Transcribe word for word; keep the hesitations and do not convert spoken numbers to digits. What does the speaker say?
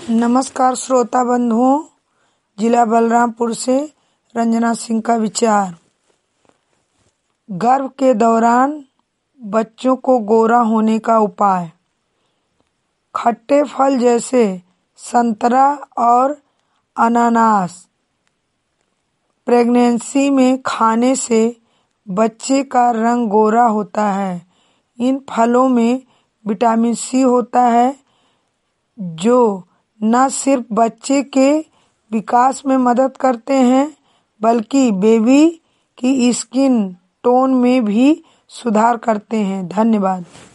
नमस्कार श्रोता बंधुओं, जिला बलरामपुर से रंजना सिंह का विचार। गर्भ के दौरान बच्चों को गोरा होने का उपाय। खट्टे फल जैसे संतरा और अनानास प्रेगनेंसी में खाने से बच्चे का रंग गोरा होता है। इन फलों में विटामिन सी होता है जो न सिर्फ बच्चे के विकास में मदद करते हैं बल्कि बेबी की स्किन टोन में भी सुधार करते हैं। धन्यवाद।